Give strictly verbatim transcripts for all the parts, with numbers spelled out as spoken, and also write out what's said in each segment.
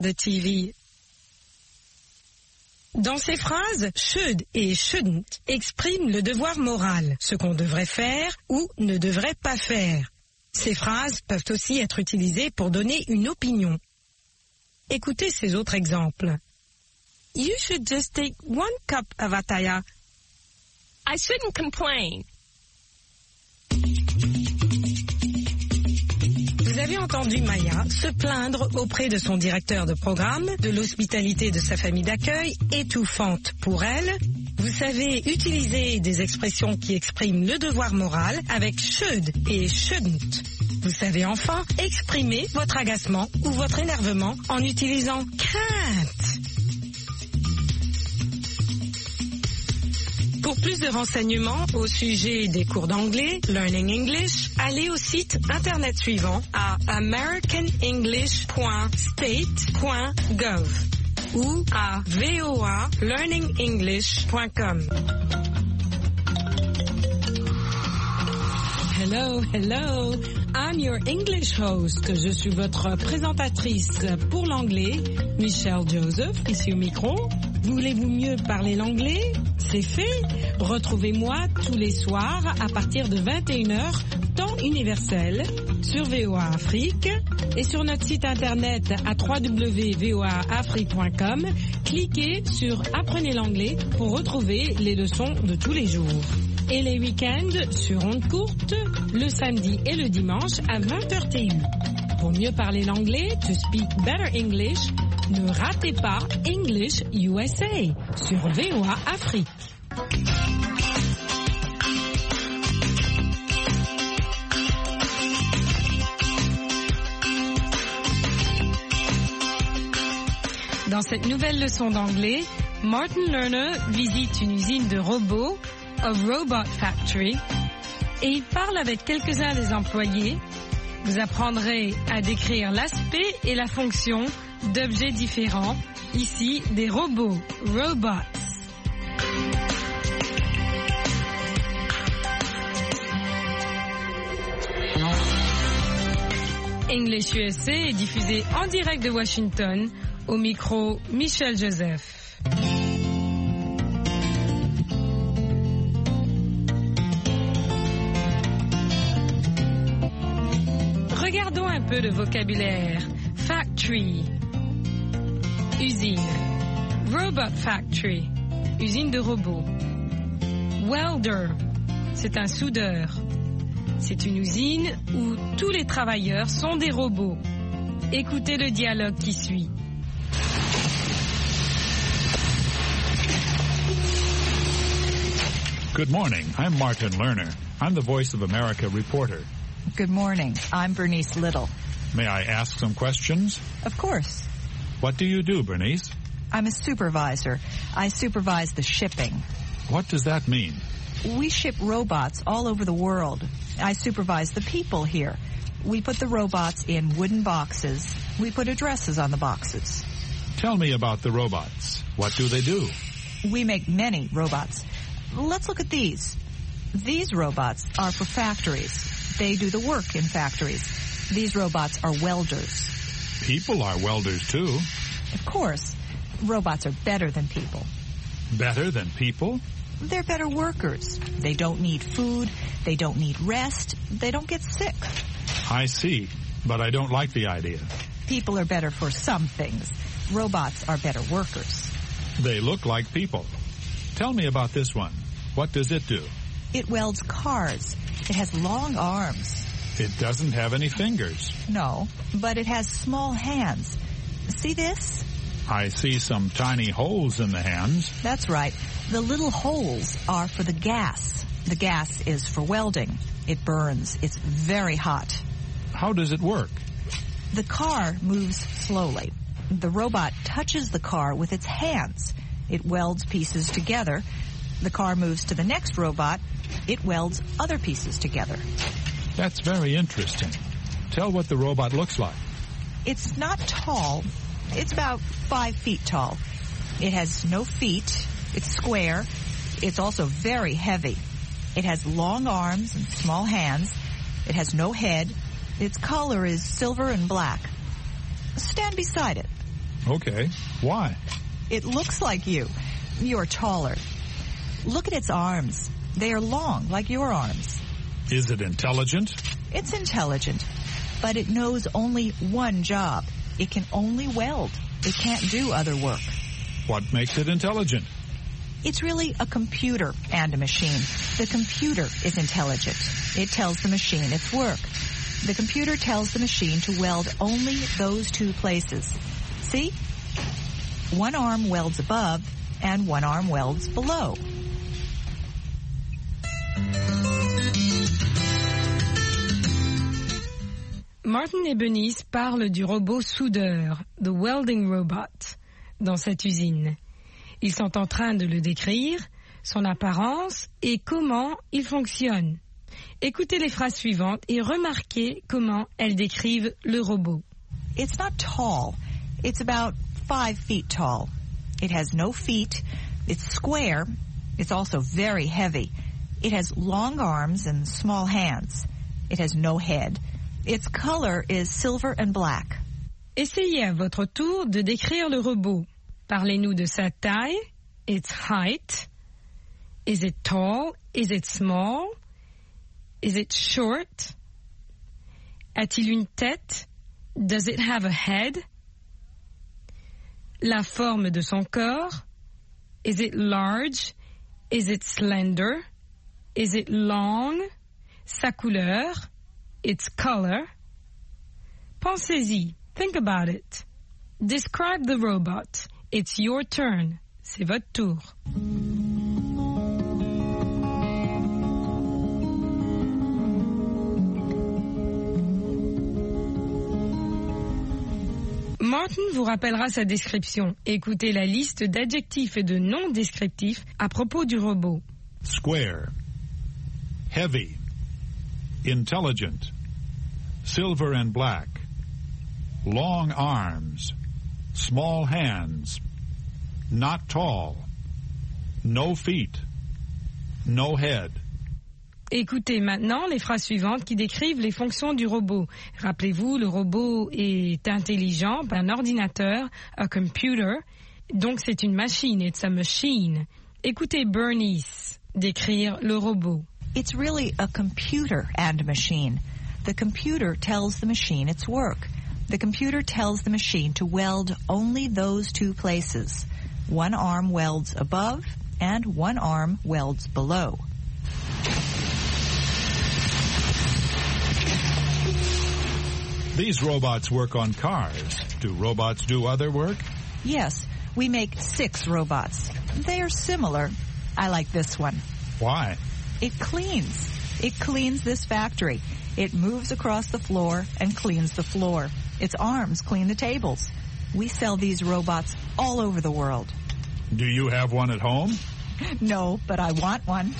the T V. Dans ces phrases, should et shouldn't expriment le devoir moral, ce qu'on devrait faire ou ne devrait pas faire. Ces phrases peuvent aussi être utilisées pour donner une opinion. Écoutez ces autres exemples. You should just take one cup of ataya. I shouldn't complain. Vous avez entendu Maya se plaindre auprès de son directeur de programme de l'hospitalité de sa famille d'accueil, étouffante pour elle. Vous savez utiliser des expressions qui expriment le devoir moral avec should et shouldn't. Vous savez enfin exprimer votre agacement ou votre énervement en utilisant can't. Pour plus de renseignements au sujet des cours d'anglais, Learning English, allez au site internet suivant à american english point state point gov ou à v o a learning english point com. Hello, hello, I'm your English host. Je suis votre présentatrice pour l'anglais, Michelle Joseph, ici au micro. Voulez-vous mieux parler l'anglais? C'est fait. Retrouvez-moi tous les soirs à partir de vingt et une heures, temps universel, sur V O A Afrique et sur notre site internet à w w w point v o a afrique point com. Cliquez sur Apprenez l'anglais pour retrouver les leçons de tous les jours. Et les week-ends sur ondes courtes, le samedi et le dimanche à vingt heures T U. Pour mieux parler l'anglais, to speak better English, ne ratez pas English U S A sur V O A Afrique. Dans cette nouvelle leçon d'anglais, Martin Lerner visite une usine de robots, a Robot Factory, et il parle avec quelques-uns des employés. Vous apprendrez à décrire l'aspect et la fonction d'objets différents, ici des robots, robots. English U S A est diffusé en direct de Washington, au micro Michelle Joseph. Regardons un peu le vocabulaire. Factory, usine. Robot factory, usine de robots. Welder, c'est un soudeur. C'est une usine où tous les travailleurs sont des robots. Écoutez le dialogue qui suit. Good morning. I'm Martin Lerner. I'm the Voice of America reporter. Good morning. I'm Bernice Little. May I ask some questions? Of course. What do you do, Bernice? I'm a supervisor. I supervise the shipping. What does that mean? We ship robots all over the world. I supervise the people here. We put the robots in wooden boxes. We put addresses on the boxes. Tell me about the robots. What do they do? We make many robots. Let's look at these. These robots are for factories. They do the work in factories. These robots are welders. People are welders, too. Of course. Robots are better than people. Better than people? They're better workers. They don't need food. They don't need rest. They don't get sick. I see, but I don't like the idea. People are better for some things. Robots are better workers. They look like people. Tell me about this one. What does it do? It welds cars. It has long arms. It doesn't have any fingers. No, but it has small hands. See this? I see some tiny holes in the hands. That's right. The little holes are for the gas. The gas is for welding. It burns. It's very hot. How does it work? The car moves slowly. The robot touches the car with its hands. It welds pieces together. The car moves to the next robot. It welds other pieces together. That's very interesting. Tell what the robot looks like. It's not tall. It's about five feet tall. It has no feet. It's square. It's also very heavy. It has long arms and small hands. It has no head. Its color is silver and black. Stand beside it. Okay. Why? It looks like you. You're taller. Look at its arms. They are long, like your arms. Is it intelligent? It's intelligent, but it knows only one job. It can only weld. It can't do other work. What makes it intelligent? It's really a computer and a machine. The computer is intelligent. It tells the machine its work. The computer tells the machine to weld only those two places. See? One arm welds above and one arm welds below. Martin et Benice parlent du robot soudeur, the welding robot, dans cette usine. Ils sont en train de le décrire, son apparence et comment il fonctionne. Écoutez les phrases suivantes et remarquez comment elles décrivent le robot. It's not tall. It's about five feet tall. It has no feet. It's square. It's also very heavy. It has long arms and small hands. It has no head. Its color is silver and black. Essayez à votre tour de décrire le robot. Parlez-nous de sa taille, its height. Is it tall? Is it small? Is it short? A-t-il une tête? Does it have a head? La forme de son corps? Is it large? Is it slender? Is it long? Sa couleur? Its color? Pensez-y. Think about it. Describe the robot. It's your turn. C'est votre tour. Martin vous rappellera sa description. Écoutez la liste d'adjectifs et de noms descriptifs à propos du robot. Square. Heavy. Intelligent. Silver and black. Long arms. Small hands. Not tall. No feet. No head. Écoutez maintenant les phrases suivantes qui décrivent les fonctions du robot. Rappelez-vous, le robot est intelligent, un ordinateur, a computer, donc c'est une machine, it's a machine. Écoutez Bernice décrire le robot. It's really a computer and a machine. The computer tells the machine its work. The computer tells the machine to weld only those two places. One arm welds above and one arm welds below. These robots work on cars. Do robots do other work? Yes, we make six robots. They are similar. I like this one. Why? It cleans. It cleans this factory. It moves across the floor and cleans the floor. Its arms clean the tables. We sell these robots all over the world. Do you have one at home? No, but I want one.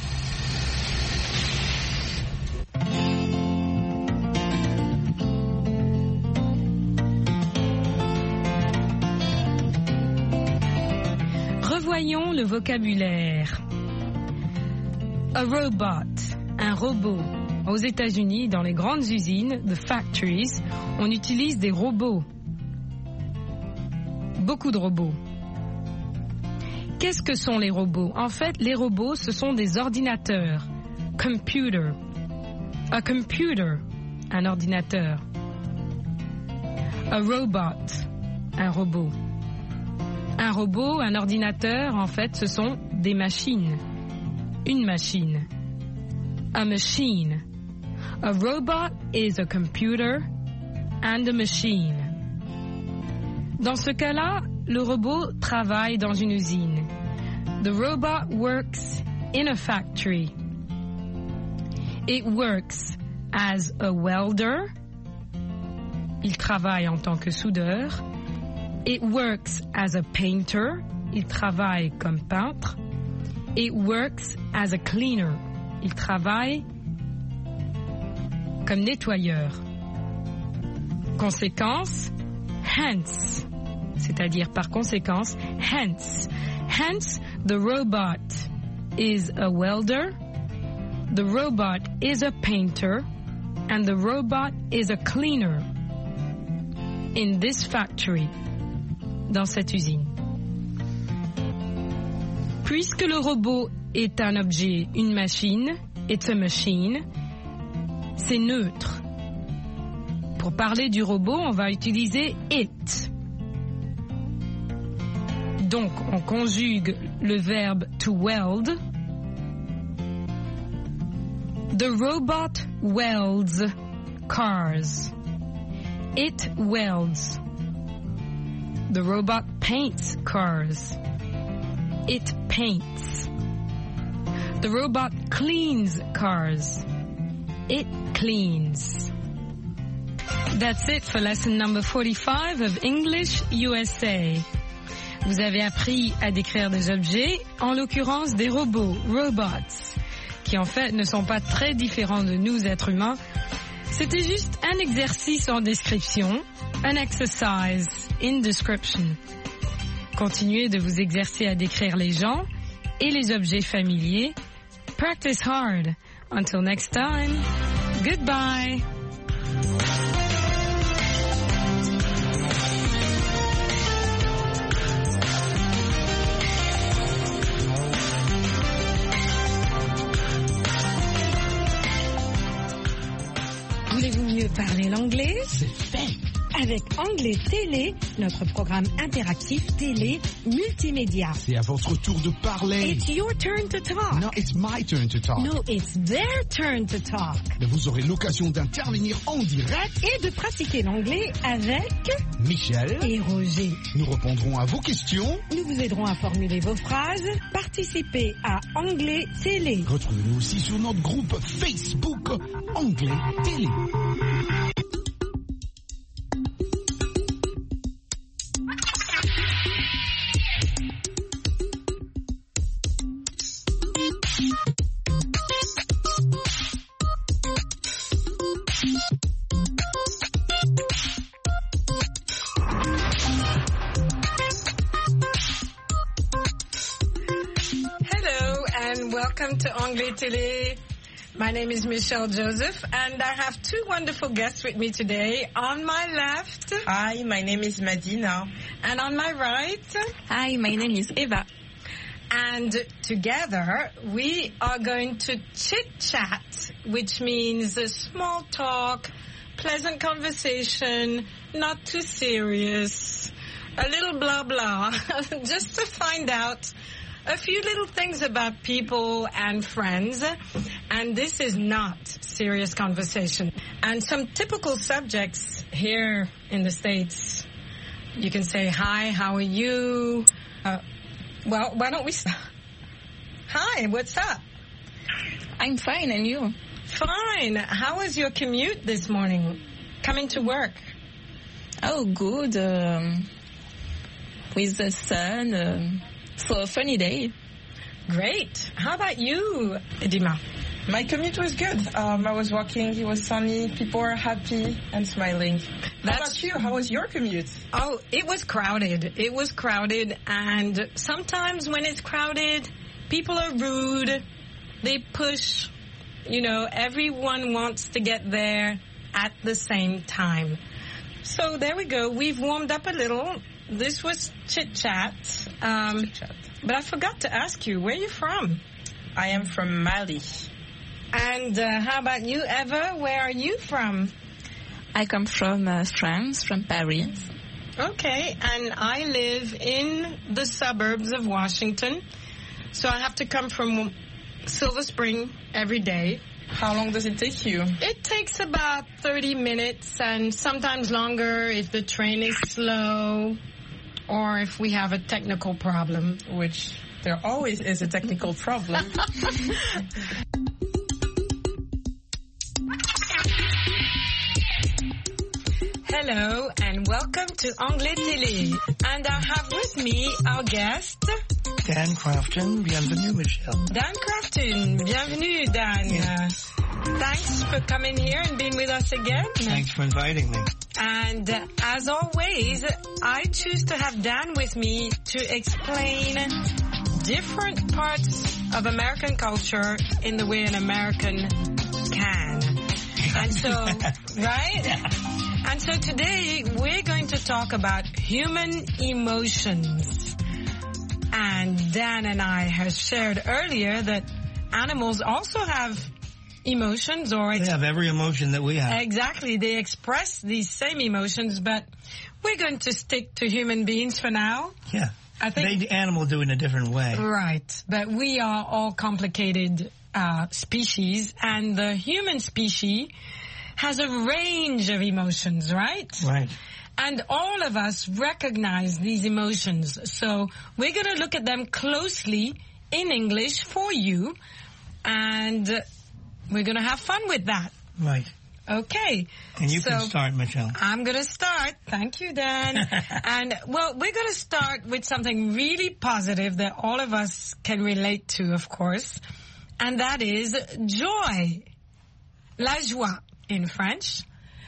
Revoyons le vocabulaire. A robot, un robot. Aux États-Unis, dans les grandes usines, the factories, on utilise des robots. Beaucoup de robots. Qu'est-ce que sont les robots? En fait, les robots, ce sont des ordinateurs. Computer. A computer, un ordinateur. A robot, un robot. Un robot, un ordinateur, en fait, ce sont des machines. Une machine. A machine. A robot is a computer and a machine. Dans ce cas-là, le robot travaille dans une usine. The robot works in a factory. It works as a welder. Il travaille en tant que soudeur. It works as a painter. Il travaille comme peintre. It works as a cleaner. Il travaille comme nettoyeur. Conséquence, hence, c'est-à-dire par conséquence, hence. Hence, the robot is a welder, the robot is a painter, and the robot is a cleaner in this factory. dans cette usine. Puisque le robot est un objet, une machine, it's a machine, c'est neutre. Pour parler du robot, on va utiliser it. Donc, on conjugue le verbe to weld. The robot welds cars. It welds. The robot paints cars. It paints. The robot cleans cars. It cleans. That's it for lesson number forty-five of English U S A. Vous avez appris à décrire des objets, en l'occurrence des robots, robots, qui en fait ne sont pas très différents de nous êtres humains. C'était juste un exercice en description, an exercise in description. Continuez de vous exercer à décrire les gens et les objets familiers. Practice hard. Until next time, goodbye. Voulez-vous mieux parler l'anglais? C'est fait. Avec Anglais Télé, notre programme interactif télé multimédia. C'est à votre tour de parler. It's your turn to talk. No, it's my turn to talk. No, it's their turn to talk. Mais vous aurez l'occasion d'intervenir en direct et de pratiquer l'anglais avec Michel et Roger. Nous répondrons à vos questions. Nous vous aiderons à formuler vos phrases. Participez à Anglais Télé. Retrouvez-nous aussi sur notre groupe Facebook Anglais Télé. Welcome to Anglais Télé. My name is Michelle Joseph, and I have two wonderful guests with me today. On my left, hi, my name is Madina. And on my right, hi, my name is Eva. And together, we are going to chit-chat, which means a small talk, pleasant conversation, not too serious, a little blah blah, just to find out a few little things about people and friends, and this is not serious conversation. And some typical subjects here in the States, you can say, hi, how are you? Uh, well, why don't we start? Hi, what's up? I'm fine, and you? Fine. How was your commute this morning, coming to work? Oh, good. Um, with the sun. Um, So a funny day. Great. How about you, Edima? My commute was good. Um, I was walking. It was sunny. People were happy and smiling. That's, How about you? How was your commute? Oh, it was crowded. It was crowded. And sometimes when it's crowded, people are rude. They push. You know, everyone wants to get there at the same time. So there we go. We've warmed up a little. This was chit-chat. Um, chit-chat. But I forgot to ask you, where are you from? I am from Mali. And uh, how about you, Eva? Where are you from? I come from uh, France, from Paris. Okay, and I live in the suburbs of Washington. So I have to come from Silver Spring every day. How long does it take you? It takes about thirty minutes and sometimes longer if the train is slow or if we have a technical problem. Which there always is a technical problem. Hello and welcome to Anglais Télé. And I have with me our guest, Dan Crafton. Bienvenue, Michelle. Dan Crafton. Bienvenue, Dan. Yeah. Uh, thanks for coming here and being with us again. Thanks for inviting me. And uh, as always, I choose to have Dan with me to explain different parts of American culture in the way an American can. And so, right? And so today we're going to talk about human emotions. And Dan and I have shared earlier that animals also have emotions, or they have every emotion that we have. Exactly. They express these same emotions, but we're going to stick to human beings for now. Yeah. I think the animal do it in a different way. Right. But we are all complicated uh, species, and the human species has a range of emotions, right? Right. And all of us recognize these emotions. So we're going to look at them closely in English for you, and we're going to have fun with that. Right. Okay. And you so can start, Michelle. I'm going to start. Thank you, Dan. And, well, we're going to start with something really positive that all of us can relate to, of course, and that is joy. La joie in French.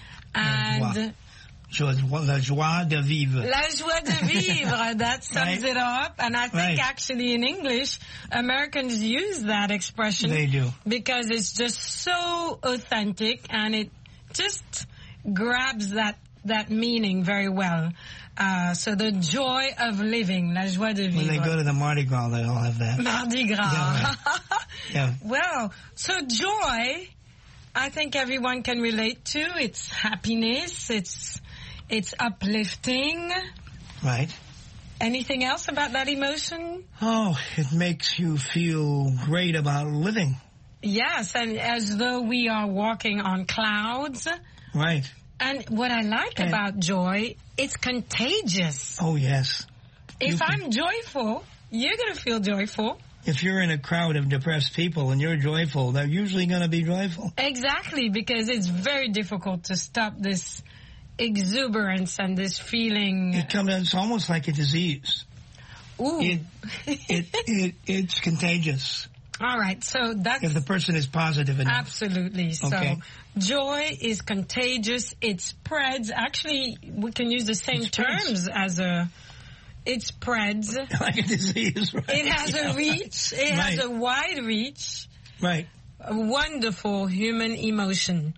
And La joie de vivre. La joie de vivre, that sums right. it up. And I think right. actually in English, Americans use that expression. They do. Because it's just so authentic and it just grabs that, that meaning very well. Uh, so the joy of living, la joie de vivre. When they go to the Mardi Gras, they all have that. Mardi Gras. Yeah, right. yeah. Well, so joy, I think everyone can relate to. It's happiness. It's It's uplifting. Right. Anything else about that emotion? Oh, it makes you feel great about living. Yes, and as though we are walking on clouds. Right. And what I like and about joy, it's contagious. Oh, yes. If you I'm can... joyful, you're going to feel joyful. If you're in a crowd of depressed people and you're joyful, they're usually going to be joyful. Exactly, because it's very difficult to stop this exuberance and this feeling. It comes. It's almost like a disease. Ooh. It, it, it, it's contagious. All right, so that's... If the person is positive enough. Absolutely. Okay. So joy is contagious. It spreads. Actually, we can use the same terms as a... It spreads. Like a disease, right? It has yeah. a reach. It right. has a wide reach. Right. A wonderful human emotion.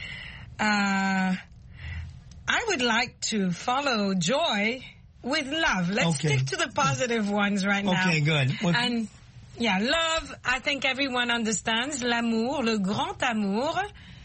Uh... I would like to follow joy with love. Let's okay. stick to the positive ones right now. Okay, good. What? And yeah, love, I think everyone understands. L'amour, le grand amour,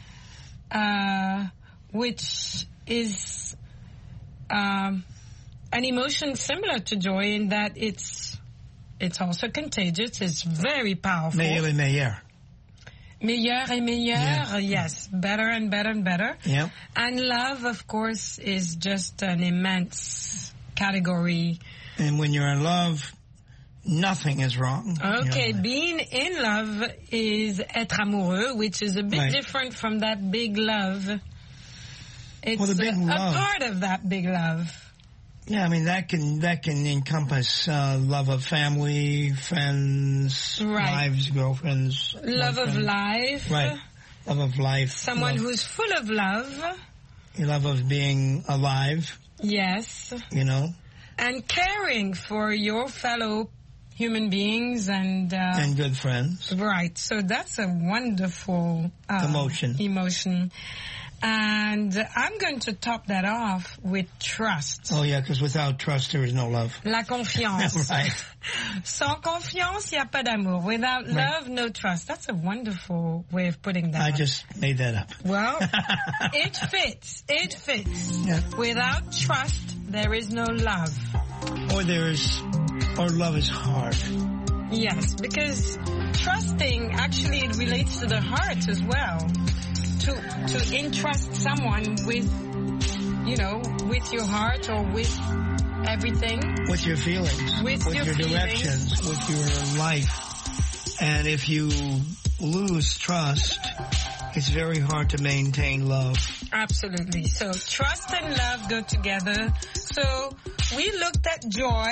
uh, which is um, an emotion similar to joy in that it's it's also contagious. It's very powerful. Meilleur et meilleur. Meilleur et meilleur, yeah. yes. Better and better and better. Yeah. And love, of course, is just an immense category. And when you're in love, nothing is wrong. Okay, you know. Being in love is être amoureux, which is a bit right. different from that big love. It's well, the big a, love. a part of that big love. Yeah, I mean, that can that can encompass uh, love of family, friends, right. wives, girlfriends. Love boyfriends. of life. Right. Love of life. Someone love. who's full of love. Love of being alive. Yes. You know. And caring for your fellow human beings and... Uh, and good friends. Right. So that's a wonderful... Uh, emotion. Emotion. And I'm going to top that off with trust. Oh, yeah, because without trust, there is no love. La confiance. Right. Sans confiance, il n'y a pas d'amour. Without right. love, no trust. That's a wonderful way of putting that. I on. just made that up. Well, it fits. It fits. Yeah. Without trust, there is no love. Or there is, or love is hard. Yes, because trusting, actually, it relates to the heart as well. To, to entrust someone with, you know, with your heart or with everything. With your feelings. With, with your, your feelings. directions. With your life. And if you lose trust, it's very hard to maintain love. Absolutely. So trust and love go together. So we looked at joy,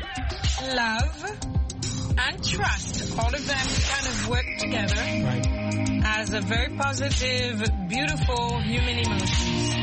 love, and trust. All of them kind of work together. Right. As a very positive, beautiful human emotions.